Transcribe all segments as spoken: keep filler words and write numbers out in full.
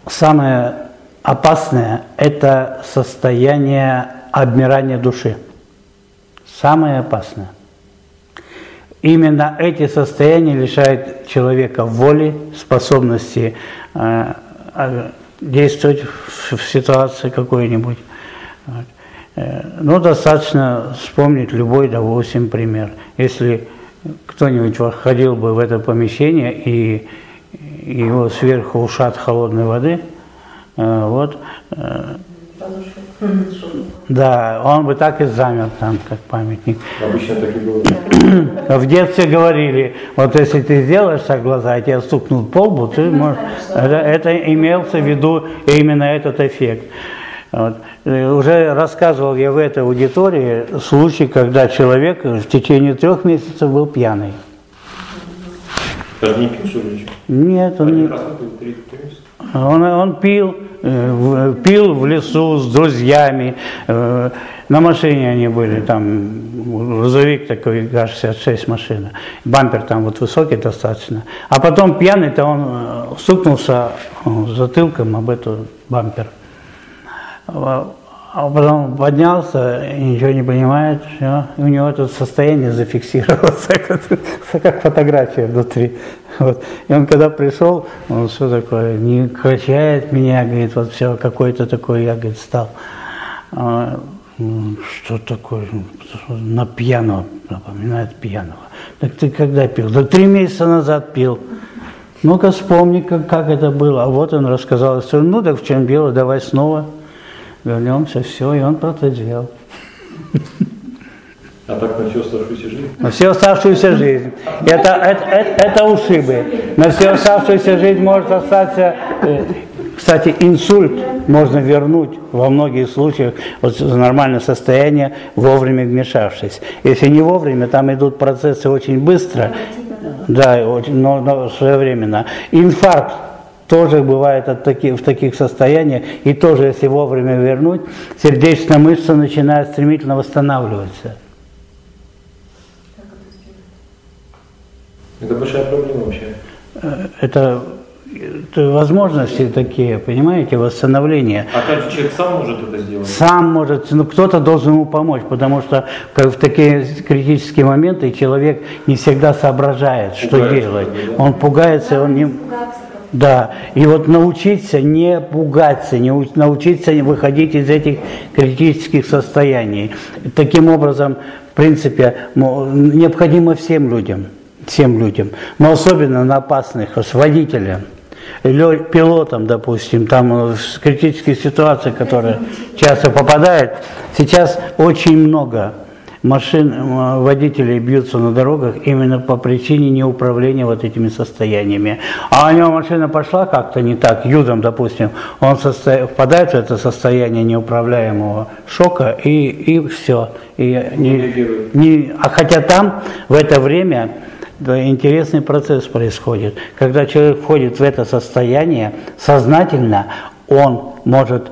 самое опасное – это состояние обмирания души. Самое опасное. Именно эти состояния лишают человека воли, способности э, действовать в, в ситуации какой-нибудь. Э, ну, достаточно вспомнить любой, допустим, пример. Если кто-нибудь входил бы в это помещение и его сверху ушат холодной воды, э, вот, э, да, он бы так и замер там, как памятник. Обычно так и было. В детстве говорили, вот если ты сделаешь так глаза, и тебя стукнут по лбу, ты можешь... Это, это имелся в виду именно этот эффект. Вот. Уже рассказывал я в этой аудитории случай, когда человек в течение трех месяцев был пьяный. Даже не пил, что ли? Нет, он не... Он, он пил, э, пил в лесу с друзьями, э, на машине они были, там грузовик такой, ГАЗ шестьдесят шесть машина, бампер там вот высокий достаточно. А потом пьяный-то он э, стукнулся затылком об этот бампер. А потом поднялся и ничего не понимает, все. И у него это состояние зафиксировалось, как, как фотография внутри. Вот. И он когда пришел, он все такое, не качает меня, говорит, вот все, какой-то такой, я, говорит, стал. А, что такое? На пьяного, напоминает пьяного. Так ты когда пил? Да три месяца назад пил. Ну-ка вспомни, как, как это было. А вот он рассказал историю. Ну так в чем дело, давай снова. Вернемся, все, и он протрезвел. А так на всю оставшуюся жизнь? На всю оставшуюся жизнь. Это, это, это, это ушибы. На всю оставшуюся жизнь может остаться... Кстати, инсульт можно вернуть во многих случаях вот, в нормальное состояние, вовремя вмешавшись. Если не вовремя, там идут процессы очень быстро, да, очень, но, но своевременно. Инфаркт тоже бывает от таких, в таких состояниях, и тоже, если вовремя вернуть, сердечная мышца начинает стремительно восстанавливаться. Это большая проблема вообще. Это, это возможности такие, понимаете, восстановление. А как же человек сам может это сделать? Сам может, но кто-то должен ему помочь, потому что как в такие критические моменты человек не всегда соображает, что пугается, делать. Да? Он пугается, он не... Да, и вот научиться не пугаться, не научиться выходить из этих критических состояний. Таким образом, в принципе, необходимо всем людям, всем людям, но особенно на опасных, с водителем, пилотом, допустим, там в критические ситуации, которые часто попадают. Сейчас очень много машин, водителей бьются на дорогах именно по причине неуправления вот этими состояниями. А у него машина пошла как-то не так, юдом, допустим, он состо... впадает в это состояние неуправляемого шока, и, и все. И не, не... А хотя там в это время да, интересный процесс происходит. Когда человек входит в это состояние сознательно, он может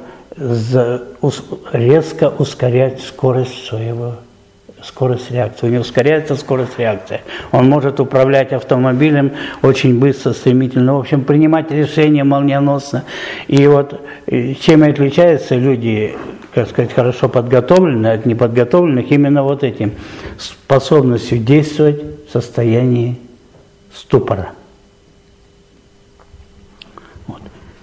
резко ускорять скорость своего скорость реакции. У него ускоряется скорость реакции. Он может управлять автомобилем очень быстро, стремительно, в общем, принимать решения молниеносно. И вот чем и отличаются люди, как сказать, хорошо подготовленные от неподготовленных, именно вот этим способностью действовать в состоянии ступора. Вот.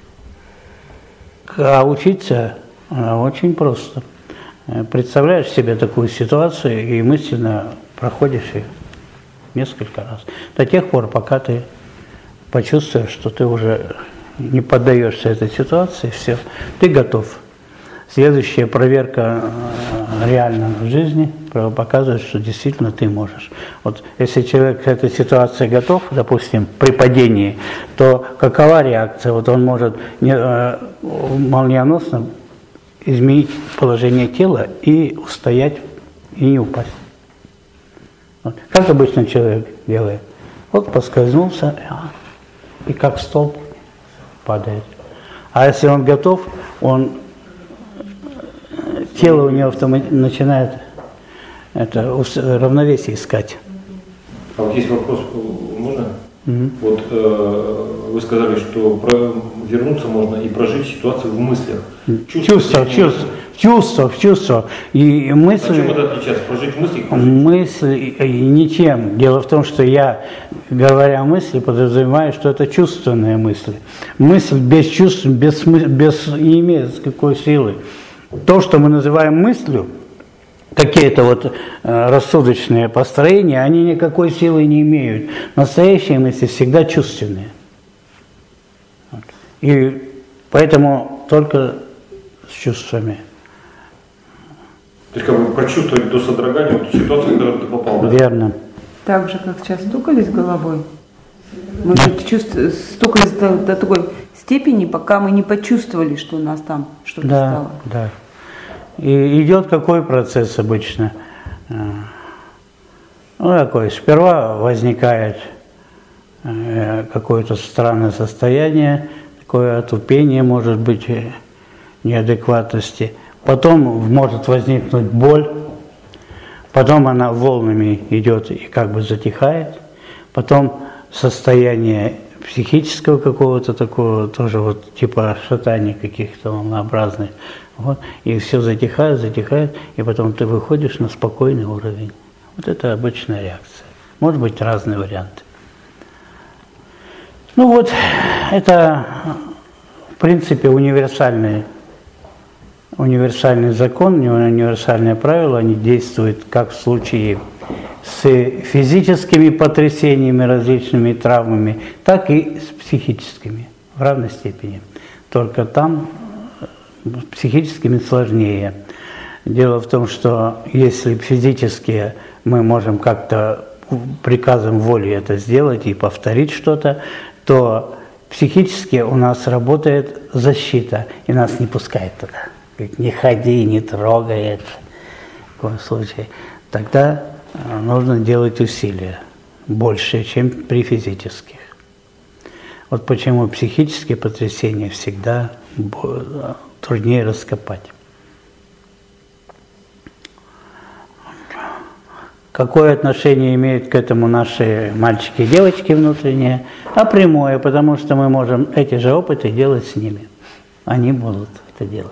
А учиться очень просто. Представляешь себе такую ситуацию и мысленно проходишь ее несколько раз. До тех пор, пока ты почувствуешь, что ты уже не поддаешься этой ситуации, все, ты готов. Следующая проверка реально в жизни показывает, что действительно ты можешь. Вот если человек к этой ситуации готов, допустим, при падении, то какова реакция? Вот он может не, э, молниеносно изменить положение тела и устоять, и не упасть. Вот. Как обычно человек делает. Вот поскользнулся, и как столб падает. А если он готов, он, тело у него автоматически начинает это, равновесие искать. А вот есть вопрос, можно? Mm-hmm. Вот э, вы сказали, что про, вернуться можно и прожить ситуацию в мыслях. Чувство, в чувство, в чувство, в чувство. И мысли, а чем это отличается? Прожить в мыслях? Мысли ничем. Дело в том, что я, говоря мысли, подразумеваю, что это чувственные мысли. Мысль без чувств, без, без, не имеет какой силы. То, что мы называем мыслью, какие-то вот э, рассудочные построения, они никакой силы не имеют. Настоящие мысли всегда чувственные. Вот. И поэтому только с чувствами. То есть как бы прочувствовать до содрогания вот ситуацию, в которую ты попал, да? Верно. Так же, как сейчас стукались головой. Мы да. чувств... стукались до, до такой степени, пока мы не почувствовали, что у нас там что-то да, стало. Да. И идет какой процесс обычно? Ну, такой, сперва возникает какое-то странное состояние, такое отупение, может быть, неадекватности. Потом может возникнуть боль, потом она волнами идет и как бы затихает. Потом состояние психического какого-то такого, тоже вот типа шатания каких-то волнообразных. Вот, и все затихает, затихает, и потом ты выходишь на спокойный уровень. Вот это обычная реакция. Может быть, разные варианты. Ну вот, это, в принципе, универсальный, универсальный закон, универсальные правила, они действуют как в случае с физическими потрясениями, различными травмами, так и с психическими в равной степени. Только там психическими сложнее. Дело в том, что если физически мы можем как-то приказом воли это сделать и повторить что-то, то психически у нас работает защита, и нас не пускает туда. Говорит, не ходи, не трогай это. В таком случае. Тогда нужно делать усилия больше, чем при физических. Вот почему психические потрясения всегда труднее раскопать. Какое отношение имеют к этому наши мальчики и девочки внутренние? А прямое, потому что мы можем эти же опыты делать с ними. Они будут это делать.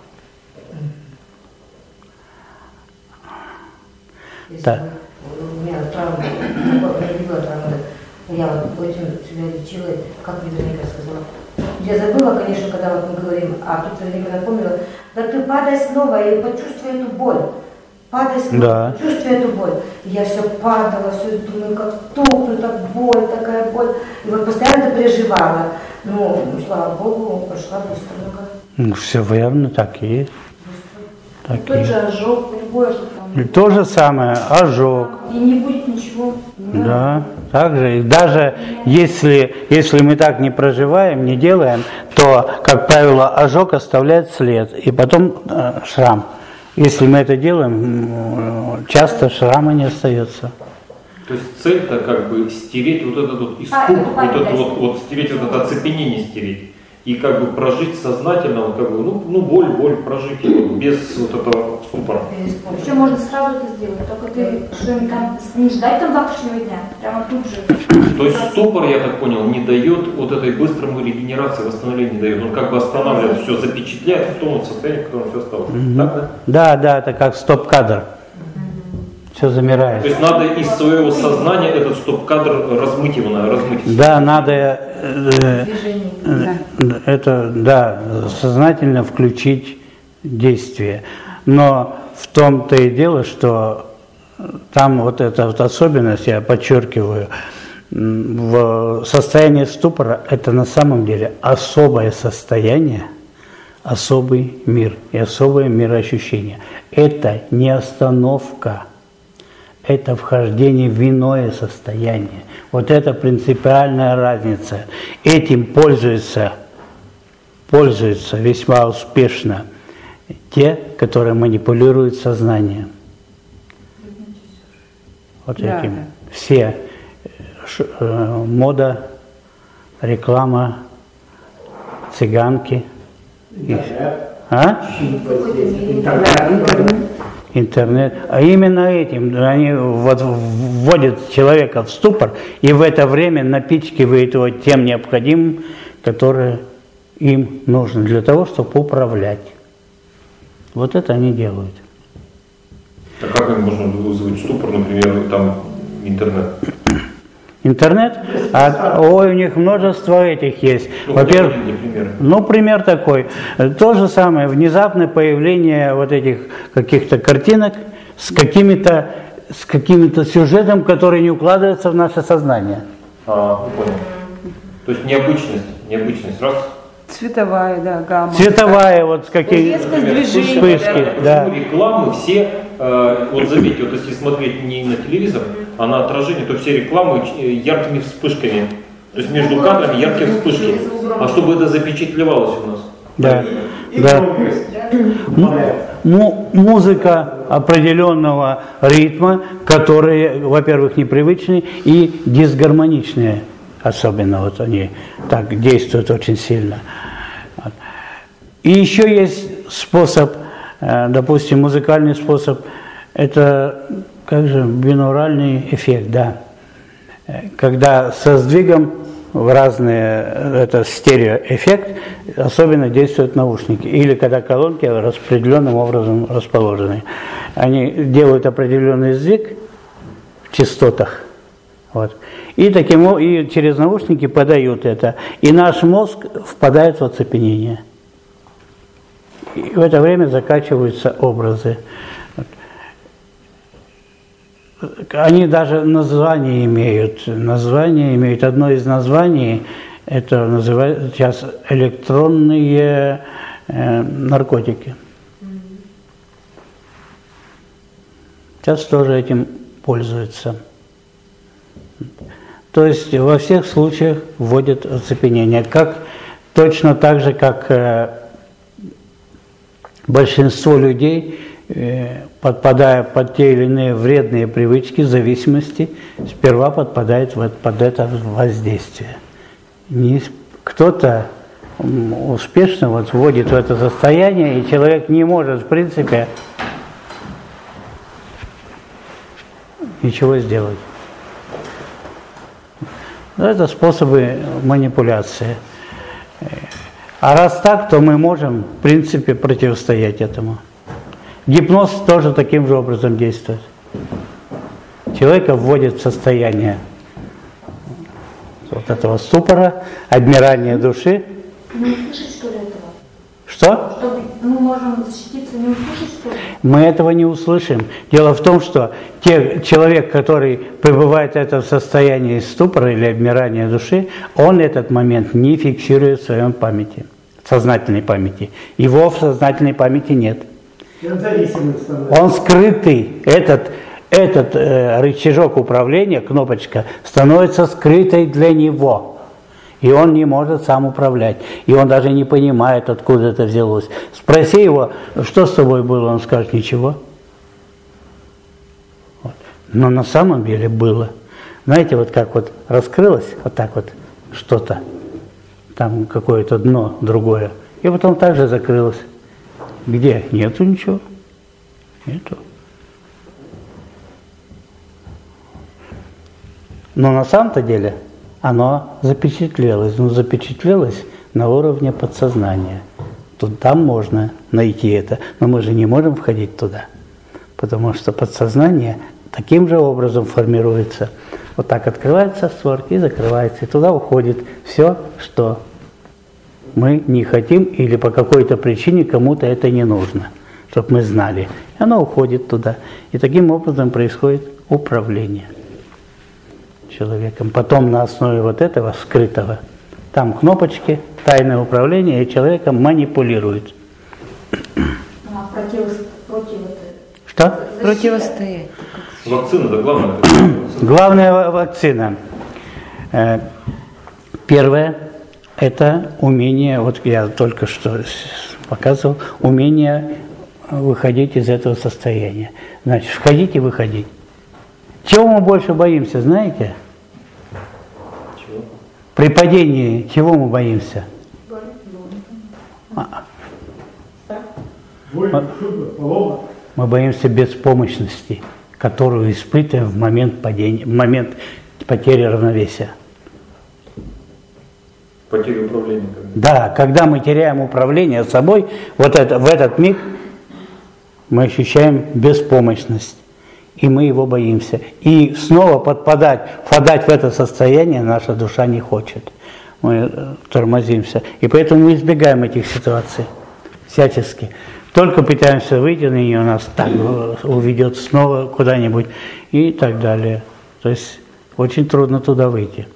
Так. У меня травма, любила травма. Я вот очень себя лечила, как Вероника сказала. Я забыла, конечно, когда вот мы говорим, а тут Вероника напомнила, да ты падай снова и почувствуй эту боль. Падай снова, да. Почувствуй эту боль. И я все падала, все думаю, как тухну, так боль, такая боль. И вот постоянно это переживала. Ну, слава Богу, прошла быстро. Ну, все верно, так и есть. Так тот же ожог, любое же там. И то же самое, ожог. И не будет ничего. Да, так же. И даже если, если мы так не проживаем, не делаем, то, как правило, ожог оставляет след, и потом э, шрам. Если мы это делаем, часто шрама не остается. То есть цель-то как бы стереть вот этот вот испуг, а, вот это вот, вот стереть вот это оцепенение стереть. И как бы прожить сознательно, вот как бы, ну, ну боль, боль прожить без вот этого ступора. Еще можно сразу это сделать, только ты что-нибудь там не ждать там завтрашнего дня, прямо тут же. То есть ступор, я так понял, не дает вот этой быстрому регенерации, восстановлению не дает. Он как бы останавливает, все запечатляет в том вот состоянии, в котором все осталось. Mm-hmm. Так, да? Да, да, это как стоп-кадр. Все замирает. То есть надо из своего сознания этот стоп-кадр размыть его, надо размыть. Да, надо э, э, это, да, сознательно включить действие. Но в том-то и дело, что там вот эта вот особенность, я подчеркиваю, в состоянии ступора это на самом деле особое состояние, особый мир и особое мироощущение. Это не остановка. Это вхождение в иное состояние. Вот это принципиальная разница. Этим пользуются, пользуются весьма успешно те, которые манипулируют сознанием. Вот да, этим. Да. Все. Ш, э, мода, реклама, цыганки. Интернет. А? интернет. А именно этим они вот вводят человека в ступор и в это время напичкивают его тем необходимым, которое им нужно для того, чтобы управлять. Вот это они делают. А как им можно вызвать ступор, например, там интернет? Интернет? А, ой, у них множество этих есть. Ну, Во-первых, пример. ну, пример такой. То же самое, внезапное появление вот этих каких-то картинок с какими-то с каким-то сюжетом, который не укладывается в наше сознание. А, понял. То есть необычность, необычность, раз. Цветовая, да, гамма. Цветовая, вот какие вспышки. Да. Рекламы все, э, вот заметьте, вот если смотреть не на телевизор, а на отражение, то все рекламы яркими вспышками. То есть между кадрами яркие вспышки. А чтобы это запечатлевалось у нас. Да. Да. Ну, музыка определенного ритма, которые, во-первых, непривычные и дисгармоничные. Особенно вот они так действуют очень сильно. И еще есть способ, допустим, музыкальный способ, это как же бинуральный эффект, да. Когда со сдвигом в разные, это стереоэффект, особенно действуют наушники. Или когда колонки распределенным образом расположены. Они делают определенный сдвиг в частотах. Вот. И, таким, и через наушники подают это. И наш мозг впадает в оцепенение. И в это время закачиваются образы. Вот. Они даже название имеют. Название имеют. Одно из названий, это называется сейчас электронные э, наркотики. Сейчас тоже этим пользуются. То есть во всех случаях вводят оцепенение. Как, точно так же, как э, большинство людей, э, подпадая под те или иные вредные привычки, зависимости, сперва подпадает вот под это воздействие. Не, кто-то успешно вот вводит в это состояние, и человек не может, в принципе, ничего сделать. Это способы манипуляции. А раз так, то мы можем, в принципе, противостоять этому. Гипноз тоже таким же образом действует. Человека вводит в состояние вот этого ступора, обмирания души. Не услышать, что ли, этого? Что? Чтобы мы можем защититься, не услышать, что ли? Мы этого не услышим. Дело в том, что те, человек, который пребывает в этом состоянии ступора или обмирания души, он этот момент не фиксирует в своем памяти, в сознательной памяти. Его в сознательной памяти нет. Он скрытый. Этот, этот э, рычажок управления, кнопочка, становится скрытой для него. И он не может сам управлять. И он даже не понимает, откуда это взялось. Спроси его, что с тобой было, он скажет, ничего. Вот. Но на самом деле было. Знаете, вот как вот раскрылось, вот так вот что-то, там какое-то дно другое, и потом также закрылось. Где? Нету ничего. Нету. Но на самом-то деле оно запечатлелось. Ну, запечатлелось на уровне подсознания. Тут там можно найти это, но мы же не можем входить туда, потому что подсознание таким же образом формируется. Вот так открывается створки и закрывается, и туда уходит все, что мы не хотим или по какой-то причине кому-то это не нужно, чтобы мы знали. И оно уходит туда. И таким образом происходит управление человеком. Потом на основе вот этого скрытого, там кнопочки, тайное управление, и человеком манипулирует. Ну, а против, против это... Что? Противостоять. Вакцина, да, главное. Главная вакцина. Первое – это умение, вот я только что показывал, умение выходить из этого состояния. Значит, входить и выходить. Чего мы больше боимся, знаете? Чего? При падении чего мы боимся? А. Боль, шутка, полома. Мы боимся беспомощности, которую испытываем в момент падения, в момент потери равновесия. Потери управления. Да, когда мы теряем управление собой, вот это, в этот миг мы ощущаем беспомощность, и мы его боимся. И снова подпадать, впадать в это состояние наша душа не хочет. Мы тормозимся. И поэтому мы избегаем этих ситуаций всячески. Только пытаемся выйти на нее, нас так уведет снова куда-нибудь и так далее. То есть очень трудно туда выйти.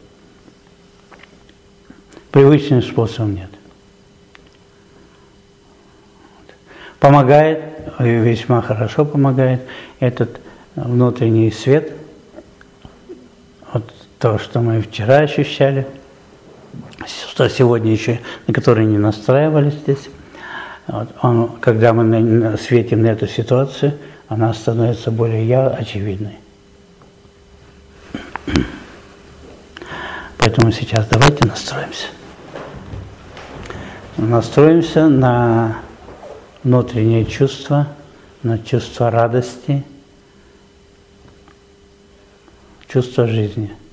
Привычным способом нет. Помогает, весьма хорошо помогает этот внутренний свет, вот то, что мы вчера ощущали, что сегодня еще, на который не настраивались здесь. Вот он, когда мы на, на, светим на эту ситуацию, она становится более я, очевидной. Поэтому сейчас давайте настроимся. Настроимся на внутреннее чувство, на чувство радости, чувство жизни.